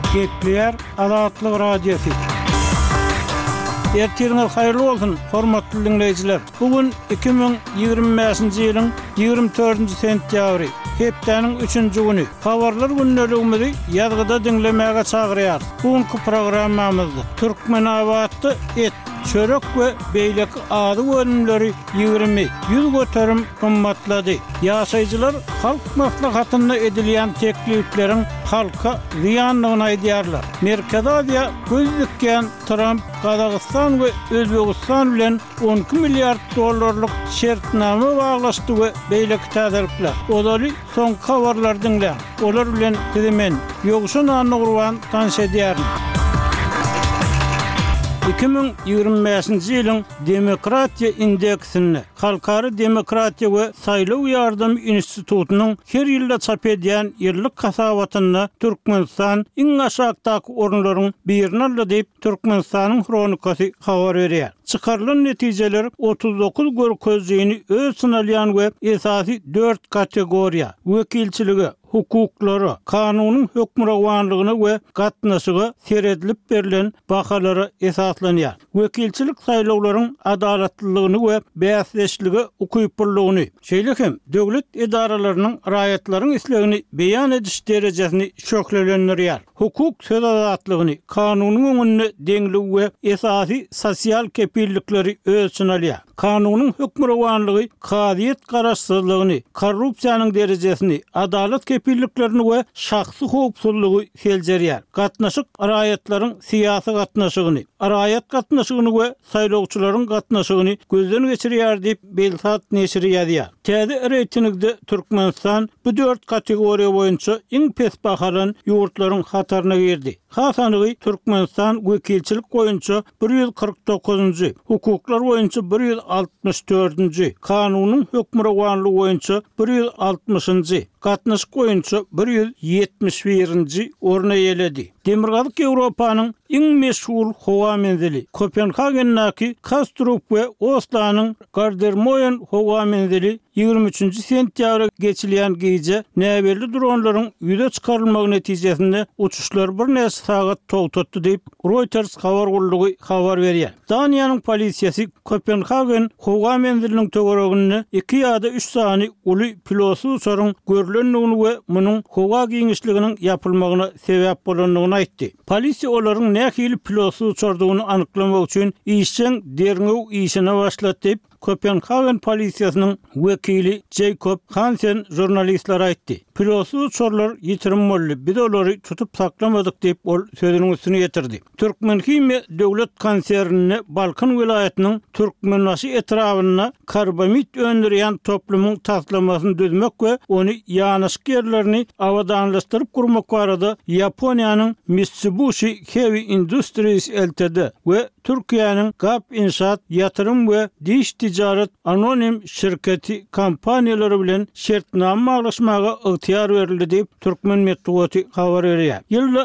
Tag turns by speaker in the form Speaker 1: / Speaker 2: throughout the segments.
Speaker 1: Kepler Azatlyk Radiosu. Ertirňiz haýyrly bolsun, hormatly dinleýijiler. Bugün 2025-nji ýylyň 24-nji sentýabry, hepdeniň 3-nji güni. Habarlar günneligimizi ýazgyda dinlemäge çagyrýar. Bugünkü programmamyzda Türkmenabatda et, çörek we beýlek ady önümleri 20-100 göterim gymmatlady. Ýaşaýjylar halk maslahatyna edilýän teklifleriň halka ziýanlygyny aýdýarlar. Merkez Aziýa göz dikýän Trump Kazakystan we Özbegistan bilen 12 milliard dollarlyk şertname baglaşdy we beýlek täzelikler. Olary soň habarlar dinleýär. Olar bilen men ýogşun anygurwan tanış edýär. 2025-nji ýylyň Demokratiýa indeksini Halkary Demokratiýa we Saýlaw Ýardam Institutunyň her ýylda çap edýän ýyllyk hasabatyna Türkmenistan iň aşagdaky orunlaryň birini aldy diýip Türkmenistanyň Kronikasy habar berýär. Çıkarılan neticeler 39 görkezliğini öz sınalyan ve esasi 4 kategoriya, vekilçiligi, hukukları, kanunun hükmüravanlığını ve katnaşığı seredilip verilen bakaları esaslanıyor. Vekilçilik saylawlaryň adalatlılığını ve bäsleşligi ukuypurluğunu, şeýlehem döwlet idaralarynyň raýatlaryň islegini beýan ediş derejesini şöklenýär. Hukuk söz azatlygyny, kanunyň öňünde deňlik we esasy sosial kepillikleri ölçünalýar. Kanunun hükmüravanlygy, kadiýet garaşsyzlygyny, korrupsiýanyň derejesini, adalet kepilliklerini we şahsy howpsuzlygy seljerýär. Gatnaşyk raýatlaryň siýasy gatnaşygyny, raýat gatnaşygyny we saýlawçylaryň gatnaşygyny gözden geçirýär diýip Belsat neşri ýazýar. Täze reytingde Türkmenistan bu 4 kategoriýa boýunça iň pes baharan ýurtlaryň hatarına girdi. Hasanygy Türkmenistan wekilçilik boýunça 149-njy, hukuklar boýunça 164-njy, kanunyň hükmürawanlygy boýunça 160-njy, gatnaşyk boýunça 171-nji orna ýeledi. Demirgazyk Ýewropanyň iň meşhur howa menzili Kopenhagennäki Kastrup we Oslo'nyň Gardermoen howa menzili 23-nji sentýabra geçilýän gece näberli dronlaryň ýüze çykarylmagy netijesinde uçuşlar bir näçe sagat togtatdy diýip Reuters habar gullugy habar berýär. Daniýanyň polisiýasy Kopenhagen howa menziliniň töwereginde 2 ýa-da 3 sany uly pilotsy uçaryň görülenligini we munyň howa giňişliginiň ýapylmagyna sebäp bolanlygyny aýtdy. Polisiýa olaryň nähili pilotsy uçardygyny anyklamak üçin işçiň derňew işine başlady diýip Kopenhagen polisiýasynyň wekili Jacob Hansen jurnalistlara aýtdy. Pilotsy uçarlar ýitirim boldy. Biz olary tutup saklamadyk diýip ol sözüniň üstüne ýetirdi. Türkmenhime döwlet konsernine Balkan vilayatynyň Türkmenbaşy etrawyna karbamid öndürýän toplumyň taslamasyny düzmek we ony ýanaşyk ýerlerini awadanlaşdyryp gurmak barada Ýaponiýanyň Mitsubishi Heavy Industries Ltd we Türkiýanyň GAP İnşaat Ýatyrym we Diş Ticaret Anonim şirketi kompaniýalary bilen şertname baglaşmaga ygtyýar berildi diýip Türkmen Medeniýeti habar berýär. Ýylda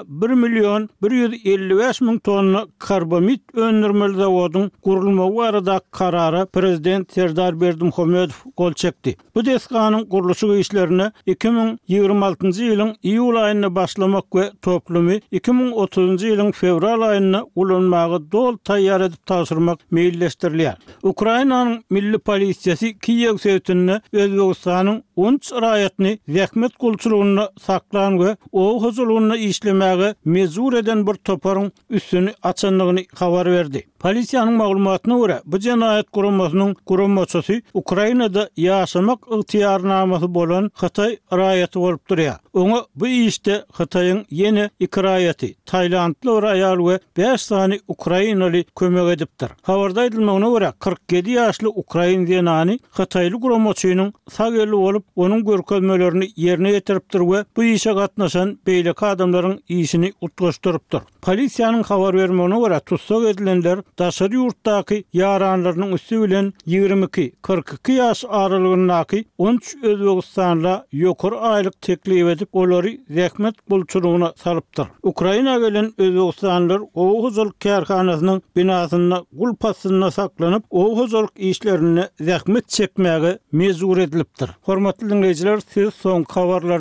Speaker 1: 1.155.000 tonna karbamid öndürmeli zawodyň gurulmagy barada karara Prezident Serdar Berdimuhamedow gol çekdi. Bu desganyň guruluşy işlerini 2026-njy ýylyň iýul aýyna başlamak we toplumy 2030-njy ýylyň fevral aýyna ulanmagy dol taýýar edip taşyrmak meýilleşdirilýär. Ukrainanyň milli polisiýasy Kiýew şehrinde Özbegistanyň 13 raýatyny zähmet gulçulugyna saklan we ow huzurlugyna işlemäge mezur eden bir toparyň üstüni açanlygyny habar berdi. Polisiýanyň maglumatyna görä, bu jenaýat guramasynyň guramaçysy Ukrainada ýaşamak ygtyýarnamasy bolan Hatay raýaty bolup durýar. Oňa bu işde Hataýyň ýene 2 raýaty, Taýlandly bir aýal we 5 sany Ukrainaly kömek edipdir. Habarda aýdylmagyna görä, 47 ýaşly Ukrain zenany Hataýly guramaçynyň sagely bolup, onuň görkezmelerini ýerine ýetiripdir we bu işe gatnaşan beýleki adamlaryň işini utgaşdyrypdyr. Polisiýanyň habar bermegine görä, tutsak edilenler daşary ýurtdaky ýaranlarynyň üstü bilen 22-42 ýaş aralygyndaky 13 Özbegistanla ýokary aýlyk teklip edip olary zähmet gulçulugyna salypdyr. Ukraina gelen Özbegistanlylar ow huzurlyk kärhanasynyň binasyna gul passyna saklanyp ow huzurlyk işlerini zähmet çekmäge mezur edilipdir. Hormatly dinleýijiler, siz soň habarlar